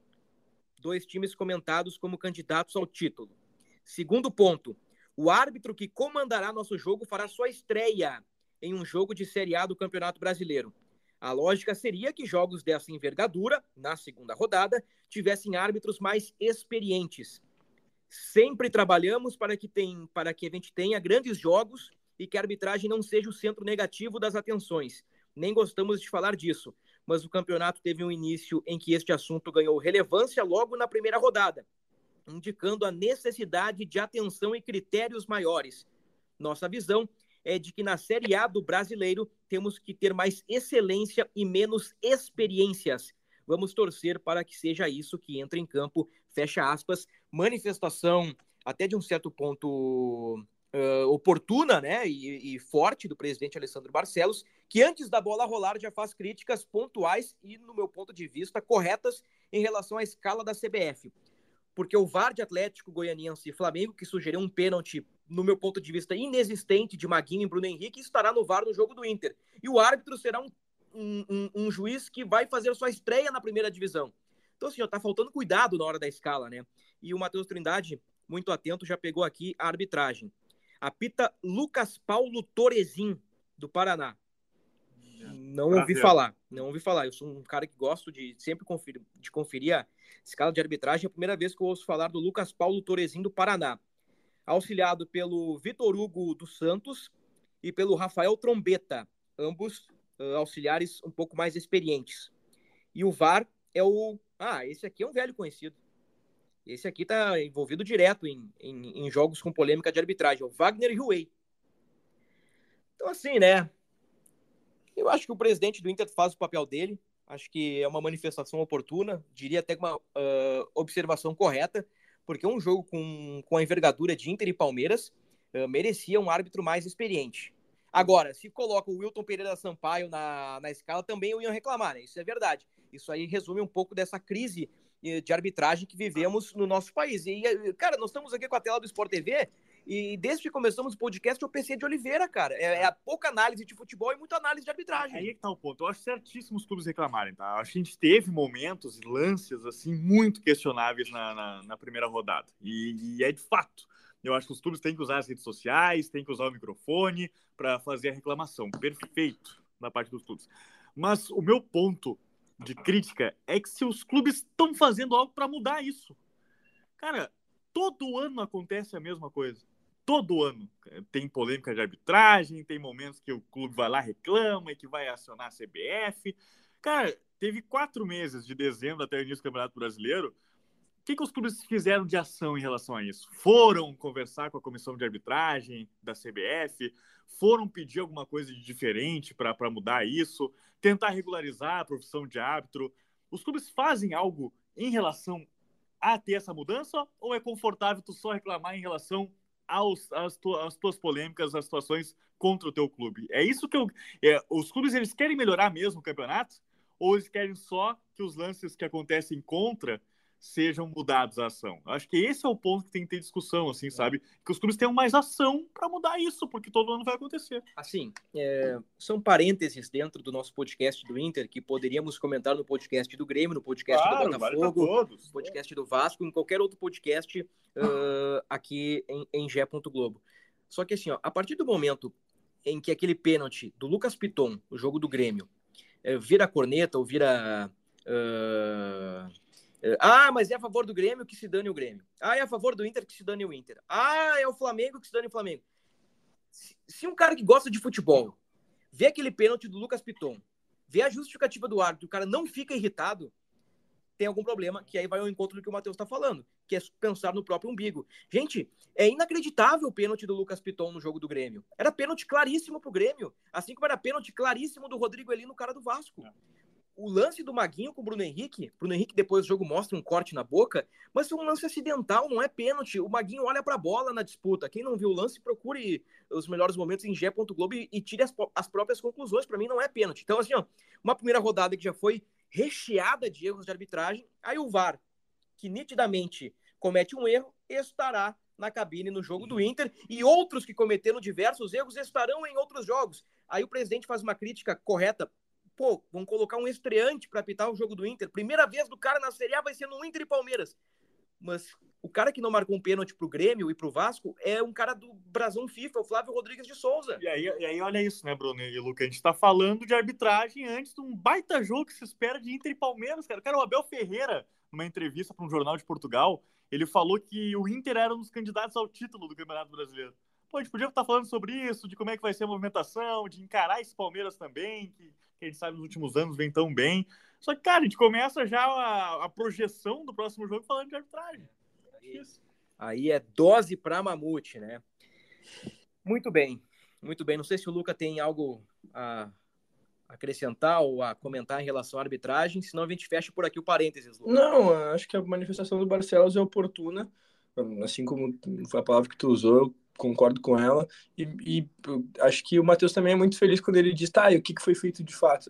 2 times comentados como candidatos ao título. Segundo ponto, o árbitro que comandará nosso jogo fará sua estreia em um jogo de Série A do Campeonato Brasileiro. A lógica seria que jogos dessa envergadura, na segunda rodada, tivessem árbitros mais experientes. Sempre trabalhamos para que a gente tenha grandes jogos e que a arbitragem não seja o centro negativo das atenções. Nem gostamos de falar disso, mas o campeonato teve um início em que este assunto ganhou relevância logo na primeira rodada, indicando a necessidade de atenção e critérios maiores. Nossa visão é de que na Série A do Brasileiro temos que ter mais excelência e menos experiências. Vamos torcer para que seja isso que entre em campo, fecha aspas. Manifestação até de um certo ponto oportuna, né, e forte do presidente Alessandro Barcelos, que antes da bola rolar já faz críticas pontuais e, no meu ponto de vista, corretas em relação à escala da CBF. Porque o VAR de Atlético Goianiense e Flamengo, que sugeriu um pênalti, no meu ponto de vista, inexistente de Maguinho e Bruno Henrique, estará no VAR no jogo do Inter. E o árbitro será um juiz que vai fazer sua estreia na primeira divisão. Então, assim, tá faltando cuidado na hora da escala, né? E o Matheus Trindade, muito atento, já pegou aqui a arbitragem. Apita Lucas Paulo Torezin, do Paraná. Não ouvi falar. Eu sou um cara que gosto de sempre conferir a escala de arbitragem. É a primeira vez que eu ouço falar do Lucas Paulo Torezin, do Paraná. Auxiliado pelo Vitor Hugo dos Santos e pelo Rafael Trombeta, ambos auxiliares um pouco mais experientes. E o VAR é o... esse aqui é um velho conhecido. Esse aqui está envolvido direto em jogos com polêmica de arbitragem. É o Wagner Huey. Então, assim, né? Eu acho que o presidente do Inter faz o papel dele. Acho que é uma manifestação oportuna. Diria até uma observação correta. Porque um jogo com a envergadura de Inter e Palmeiras merecia um árbitro mais experiente. Agora, se coloca o Wilton Pereira Sampaio na escala, também eu ia reclamar, né? Isso é verdade. Isso aí resume um pouco dessa crise de arbitragem que vivemos no nosso país. E, cara, nós estamos aqui com a tela do Sport TV e desde que começamos o podcast eu pensei de Oliveira, cara. É pouca análise de futebol e muita análise de arbitragem. Aí é que tá o ponto. Eu acho certíssimo os clubes reclamarem, tá? Eu acho que a gente teve momentos e lances, assim, muito questionáveis na primeira rodada. E é de fato. Eu acho que os clubes têm que usar as redes sociais, têm que usar o microfone para fazer a reclamação. Perfeito da parte dos clubes. Mas o meu ponto de crítica é que se os clubes estão fazendo algo para mudar isso. Cara, todo ano acontece a mesma coisa. Todo ano tem polêmica de arbitragem, tem momentos que o clube vai lá, reclama e que vai acionar a CBF. Cara, teve 4 meses, de dezembro até o início do Campeonato Brasileiro. O que os clubes fizeram de ação em relação a isso? Foram conversar com a comissão de arbitragem da CBF? Foram pedir alguma coisa de diferente para mudar isso? Tentar regularizar a profissão de árbitro? Os clubes fazem algo em relação a ter essa mudança? Ou é confortável tu só reclamar em relação às tuas polêmicas, às situações contra o teu clube? É isso que os clubes, eles querem melhorar mesmo o campeonato? Ou eles querem só que os lances que acontecem contra sejam mudados a ação? Acho que esse é o ponto que tem que ter discussão, assim, sabe? Que os clubes tenham mais ação para mudar isso, porque todo ano vai acontecer. Assim, são parênteses dentro do nosso podcast do Inter, que poderíamos comentar no podcast do Grêmio, no podcast do Botafogo, no podcast do Vasco, em qualquer outro podcast aqui em GE. Globo. Só que assim, ó, a partir do momento em que aquele pênalti do Lucas Piton, o jogo do Grêmio, vira corneta ou vira... mas é a favor do Grêmio, que se dane o Grêmio. É a favor do Inter, que se dane o Inter. É o Flamengo, que se dane o Flamengo. Se um cara que gosta de futebol vê aquele pênalti do Lucas Piton, vê a justificativa do árbitro, o cara não fica irritado, tem algum problema, que aí vai ao encontro do que o Matheus está falando, que é pensar no próprio umbigo. Gente, é inacreditável o pênalti do Lucas Piton no jogo do Grêmio. Era pênalti claríssimo pro Grêmio, assim como era pênalti claríssimo do Rodrigo ali no cara do Vasco. O lance do Maguinho com o Bruno Henrique depois do jogo mostra um corte na boca, mas foi um lance acidental, não é pênalti. O Maguinho olha pra bola na disputa. Quem não viu o lance, procure os melhores momentos em GE. Globo e tire as próprias conclusões. Pra mim não é pênalti. Então, assim, ó, uma primeira rodada que já foi recheada de erros de arbitragem, aí o VAR, que nitidamente comete um erro, estará na cabine no jogo do Inter, e outros que cometeram diversos erros estarão em outros jogos. Aí o presidente faz uma crítica correta. Vamos colocar um estreante para apitar o jogo do Inter. Primeira vez do cara na Série A vai ser no Inter e Palmeiras. Mas o cara que não marcou um pênalti pro Grêmio e pro Vasco é um cara do brasão FIFA, o Flávio Rodrigues de Souza. E aí olha isso, né, Bruno e Luca? A gente tá falando de arbitragem antes de um baita jogo que se espera de Inter e Palmeiras, cara. Cara, o Abel Ferreira, numa entrevista para um jornal de Portugal, ele falou que o Inter era um dos candidatos ao título do Campeonato Brasileiro. A gente podia estar falando sobre isso, de como é que vai ser a movimentação, de encarar esse Palmeiras também, que a gente sabe nos últimos anos vem tão bem. Só que, cara, a gente começa já a projeção do próximo jogo falando de arbitragem. Aí é dose para mamute, né? Muito bem, muito bem. Não sei se o Luca tem algo a acrescentar ou a comentar em relação à arbitragem, senão a gente fecha por aqui o parênteses, Luca. Não, acho que a manifestação do Barcelos é oportuna, assim como foi a palavra que tu usou, eu concordo com ela, e acho que o Matheus também é muito feliz quando ele diz, e o que foi feito de fato?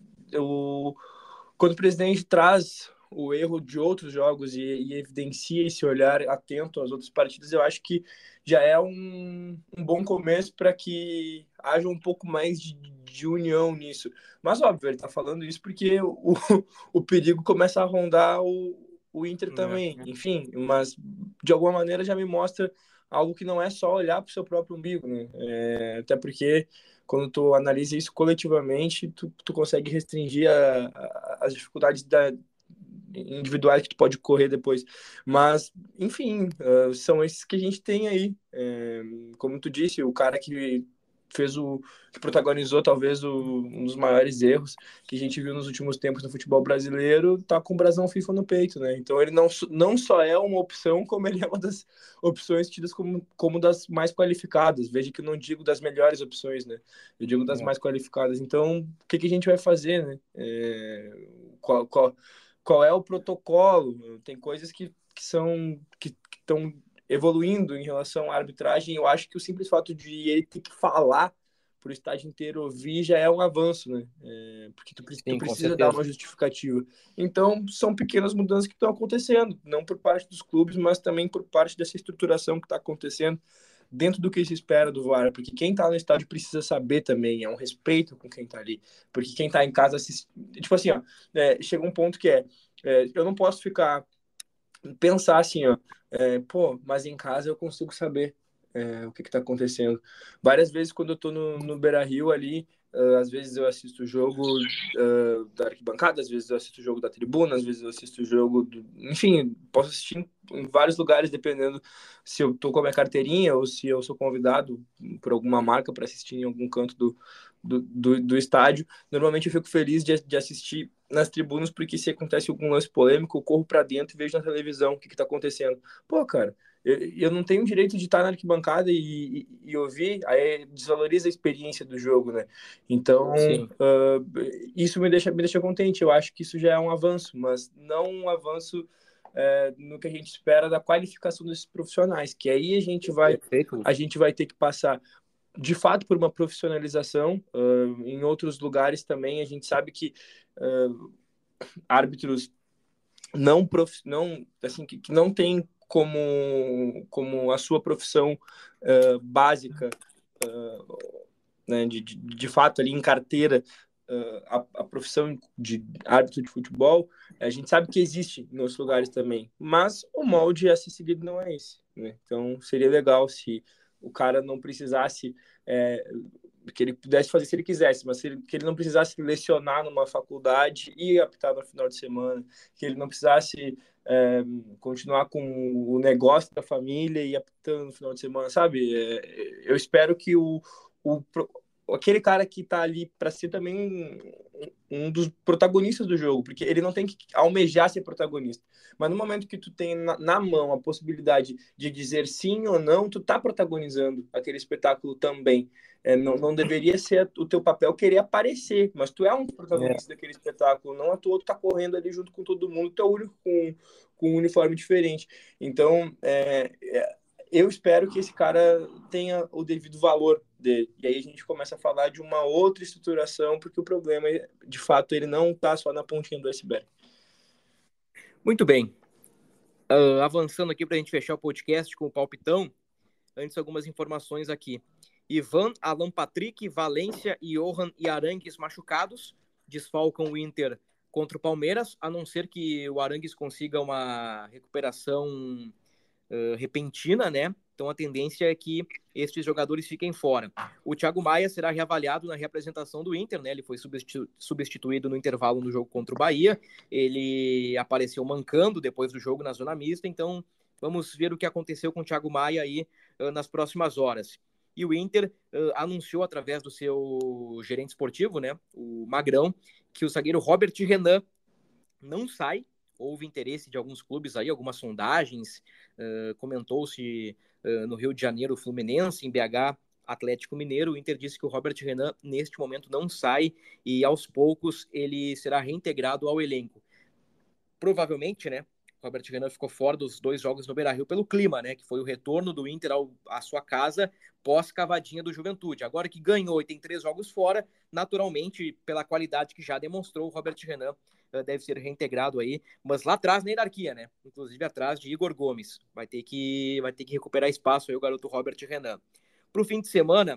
Quando o presidente traz o erro de outros jogos e evidencia esse olhar atento às outras partidas, eu acho que já é um bom começo para que haja um pouco mais de união nisso. Mas, óbvio, ele está falando isso porque o perigo começa a rondar o Inter também. Enfim, mas de alguma maneira já me mostra algo que não é só olhar para o seu próprio umbigo, né? Até porque quando tu analisa isso coletivamente, tu consegue restringir as dificuldades individuais que tu pode correr depois. Mas, enfim, são esses que a gente tem aí. Como tu disse, o cara que protagonizou talvez um dos maiores erros que a gente viu nos últimos tempos no futebol brasileiro, tá com o brasão FIFA no peito, né? Então ele não só é uma opção, como ele é uma das opções tidas como das mais qualificadas. Veja que eu não digo das melhores opções, né? Eu digo das mais qualificadas. Então, o que a gente vai fazer, né? Qual é o protocolo? Tem coisas que estão evoluindo em relação à arbitragem. Eu acho que o simples fato de ele ter que falar para o estádio inteiro ouvir já é um avanço, né? Porque tu precisa dar uma justificativa. Então, são pequenas mudanças que estão acontecendo, não por parte dos clubes, mas também por parte dessa estruturação que está acontecendo dentro do que se espera do VAR, porque quem está no estádio precisa saber também, é um respeito com quem está ali, porque quem está em casa assiste, tipo assim, chega um ponto que eu não posso pensar assim, mas em casa eu consigo saber o que está acontecendo. Várias vezes quando eu estou no Beira-Rio ali, às vezes eu assisto o jogo da arquibancada, às vezes eu assisto o jogo da tribuna, às vezes eu assisto o jogo enfim, posso assistir em vários lugares, dependendo se eu estou com a minha carteirinha ou se eu sou convidado por alguma marca para assistir em algum canto do estádio. Normalmente eu fico feliz de assistir nas tribunas, porque se acontece algum lance polêmico, eu corro para dentro e vejo na televisão o que tá acontecendo. Pô, cara, eu não tenho direito de estar na arquibancada e ouvir, aí desvaloriza a experiência do jogo, né? Então, isso me deixa contente. Eu acho que isso já é um avanço, mas não um avanço no que a gente espera da qualificação desses profissionais, que aí a gente vai ter que passar de fato por uma profissionalização. Em outros lugares também a gente sabe que árbitros assim, que não tem como a sua profissão básica, né, de fato ali em carteira, a profissão de árbitro de futebol. A gente sabe que existe em outros lugares também, mas o molde a ser seguido não é esse, né? Então seria legal se o cara não precisasse, que ele pudesse fazer se ele quisesse, mas que ele não precisasse lecionar numa faculdade e apitar no final de semana, que ele não precisasse continuar com o negócio da família e apitando no final de semana, sabe? Eu espero que aquele cara que tá ali para ser também um dos protagonistas do jogo, porque ele não tem que almejar ser protagonista, mas no momento que tu tem na mão a possibilidade de dizer sim ou não, tu tá protagonizando aquele espetáculo também. Não deveria ser o teu papel querer aparecer, mas tu é um protagonista daquele espetáculo, não à toa tu tá correndo ali junto com todo mundo, tu é o único com um uniforme diferente. Então, eu espero que esse cara tenha o devido valor dele. E aí a gente começa a falar de uma outra estruturação, porque o problema, de fato, ele não está só na pontinha do iceberg. Muito bem. Avançando aqui para a gente fechar o podcast com o palpitão, antes algumas informações aqui. Ivan, Alan Patrick, Valência, Johan e Arangues machucados, desfalcam o Inter contra o Palmeiras, a não ser que o Arangues consiga uma recuperação repentina, né? Então a tendência é que estes jogadores fiquem fora. O Thiago Maia será reavaliado na reapresentação do Inter, né? Ele foi substituído no intervalo no jogo contra o Bahia. Ele apareceu mancando depois do jogo na zona mista, então vamos ver o que aconteceu com o Thiago Maia aí nas próximas horas. E o Inter anunciou através do seu gerente esportivo, né, o Magrão, que o zagueiro Robert Renan não sai. Houve interesse de alguns clubes aí, algumas sondagens, comentou-se no Rio de Janeiro Fluminense, em BH Atlético Mineiro. O Inter disse que o Robert Renan neste momento não sai e aos poucos ele será reintegrado ao elenco. Provavelmente, né, Robert Renan ficou fora dos 2 jogos no Beira-Rio pelo clima, né, que foi o retorno do Inter à sua casa pós-cavadinha do Juventude. Agora que ganhou e tem 3 jogos fora, naturalmente, pela qualidade que já demonstrou, o Robert Renan deve ser reintegrado aí, mas lá atrás na hierarquia, né, inclusive atrás de Igor Gomes. Vai ter que recuperar espaço aí o garoto Robert Renan. Pro meio de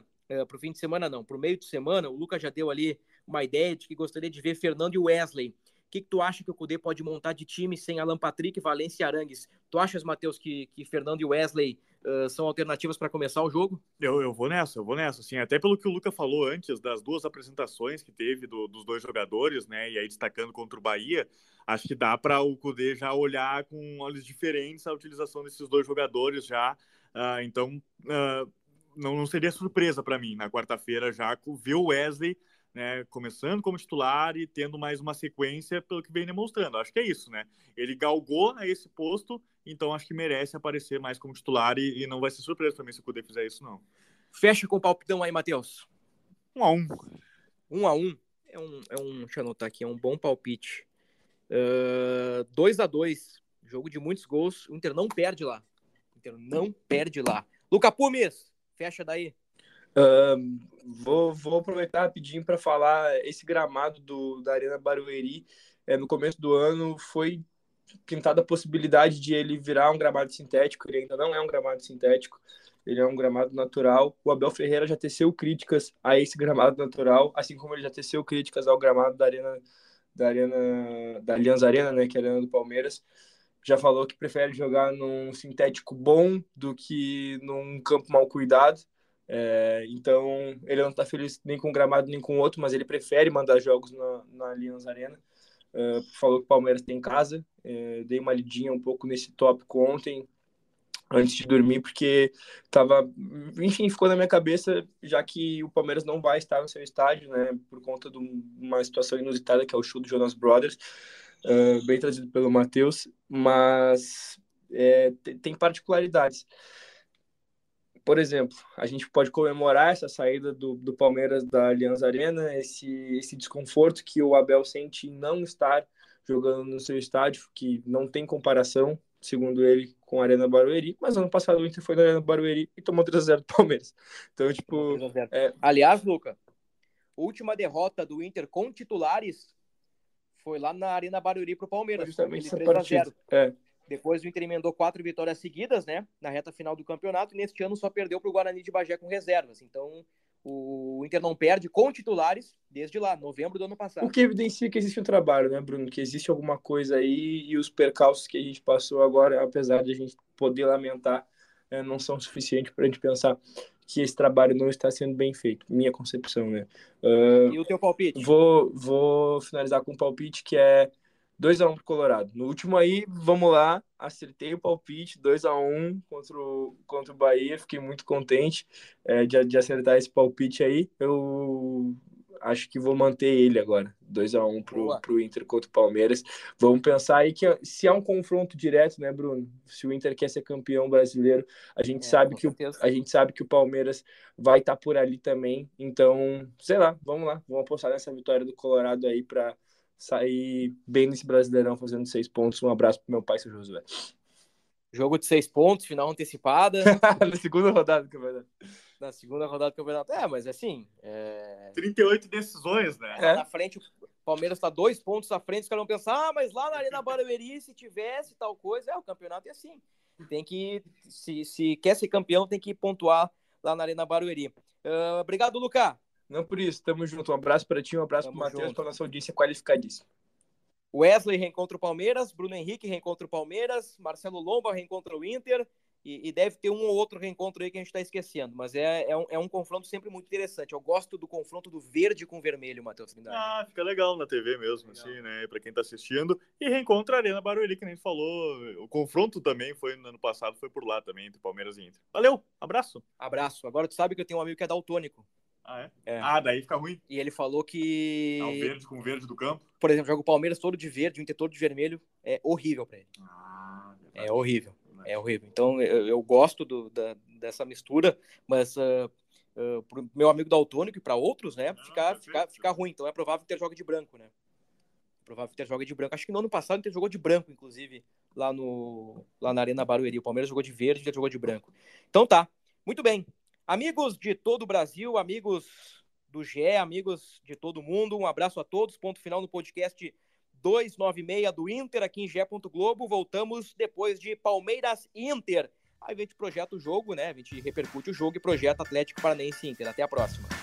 semana, o Lucas já deu ali uma ideia de que gostaria de ver Fernando e Wesley. O que tu acha que o Kudê pode montar de time sem Alan Patrick, Valência e Arangues? Tu achas, Matheus, que Fernando e Wesley são alternativas para começar o jogo? Eu vou nessa, assim, até pelo que o Luca falou antes, das 2 apresentações que teve dos 2 jogadores, né, e aí destacando contra o Bahia, acho que dá para o Kudê já olhar com olhos diferentes a utilização desses 2 jogadores já, então não seria surpresa para mim na quarta-feira já ver o Wesley, né, começando como titular e tendo mais uma sequência pelo que vem demonstrando. Acho que é isso, né? Ele galgou a esse posto, então acho que merece aparecer mais como titular e não vai ser surpresa também se o Kudê fizer isso, não. Fecha com o palpitão aí, Matheus. 1-1. 1-1. Deixa eu anotar aqui, é um bom palpite. 2-2. Jogo de muitos gols. O Inter não perde lá. Luca Pumes, fecha daí. Vou aproveitar rapidinho para falar. Esse gramado da Arena Barueri, no começo do ano, foi pintada a possibilidade de ele virar um gramado sintético. Ele ainda não é um gramado sintético, ele é um gramado natural. O Abel Ferreira já teceu críticas a esse gramado natural, assim como ele já teceu críticas ao gramado da Allianz Arena, né, que é a Arena do Palmeiras. Já falou que prefere jogar num sintético bom do que num campo mal cuidado. Então ele não está feliz nem com o gramado nem com o outro, mas ele prefere mandar jogos na Allianz Arena. Falou que o Palmeiras tem casa. Dei uma lidinha um pouco nesse tópico ontem. antes de dormir, porque enfim, ficou na minha cabeça, já que o Palmeiras não vai estar no seu estádio, né, por conta de uma situação inusitada, que é o show do Jonas Brothers, bem trazido pelo Matheus, mas tem particularidades. Por exemplo, a gente pode comemorar essa saída do Palmeiras da Allianz Arena, esse desconforto que o Abel sente em não estar jogando no seu estádio, que não tem comparação, segundo ele, com a Arena Barueri, mas ano passado o Inter foi na Arena Barueri e tomou 3-0 do Palmeiras. Então, tipo... Aliás, Luca, última derrota do Inter com titulares foi lá na Arena Barueri pro Palmeiras. Justamente essa partida. Depois o Inter emendou 4 vitórias seguidas, né, na reta final do campeonato, e neste ano só perdeu para o Guarani de Bagé com reservas. Então, o Inter não perde com titulares desde lá, novembro do ano passado. O que evidencia que existe um trabalho, né, Bruno? Que existe alguma coisa aí, e os percalços que a gente passou agora, apesar de a gente poder lamentar, não são suficientes para a gente pensar que esse trabalho não está sendo bem feito. Minha concepção, né? E o teu palpite? Vou finalizar com um palpite que é 2-1 pro Colorado. No último aí, vamos lá, acertei o palpite, 2-1 contra o Bahia, fiquei muito contente de acertar esse palpite aí. Eu acho que vou manter ele agora, 2-1 pro Inter contra o Palmeiras. Vamos pensar aí que se é um confronto direto, né, Bruno? Se o Inter quer ser campeão brasileiro, a gente sabe que o Palmeiras vai estar por ali também. Então, sei lá, vamos apostar nessa vitória do Colorado aí para sair bem nesse Brasileirão, fazendo 6 pontos. Um abraço pro meu pai, seu Josué. Jogo de 6 pontos, final antecipada. Na segunda rodada do campeonato. Na segunda rodada do campeonato. Mas assim... 38 decisões, né? Na frente, o Palmeiras tá 2 pontos à frente, os caras vão pensar, mas lá na Arena Barueri, se tivesse tal coisa... o campeonato é assim. Tem que... Se quer ser campeão, tem que pontuar lá na Arena Barueri. Obrigado, Lucas. Não por isso, tamo junto. Um abraço para ti, um abraço pro Matheus, para nossa audiência qualificadíssima. Wesley reencontra o Palmeiras, Bruno Henrique reencontra o Palmeiras, Marcelo Lomba reencontra o Inter, e deve ter um ou outro reencontro aí que a gente está esquecendo, mas é um confronto sempre muito interessante. Eu gosto do confronto do verde com vermelho, Matheus Trindade. Fica legal na TV mesmo, legal. Assim, né, para quem tá assistindo, e reencontra a Arena Barueri, que nem falou, o confronto também foi no ano passado, foi por lá também, entre Palmeiras e Inter. Valeu, abraço. Agora tu sabe que eu tenho um amigo que é daltônico. Daí fica ruim. E ele falou que... o verde com o verde do campo. Por exemplo, joga o Palmeiras todo de verde, o Inter todo de vermelho. É horrível pra ele. É horrível. É horrível. Então, eu gosto dessa mistura, mas pro meu amigo daltônico e para outros, né, ficar ruim. Então, é provável que o Inter jogue de branco, né? Acho que no ano passado o Inter jogou de branco, inclusive, lá na Arena Barueri. O Palmeiras jogou de verde, o Inter jogou de branco. Então tá. Muito bem. Amigos de todo o Brasil, amigos do GE, amigos de todo mundo, um abraço a todos. Ponto final no podcast 296 do Inter, aqui em GE. Globo. Voltamos depois de Palmeiras e Inter. Aí a gente projeta o jogo, né? A gente repercute o jogo e projeta Atlético Paranaense e Inter. Até a próxima.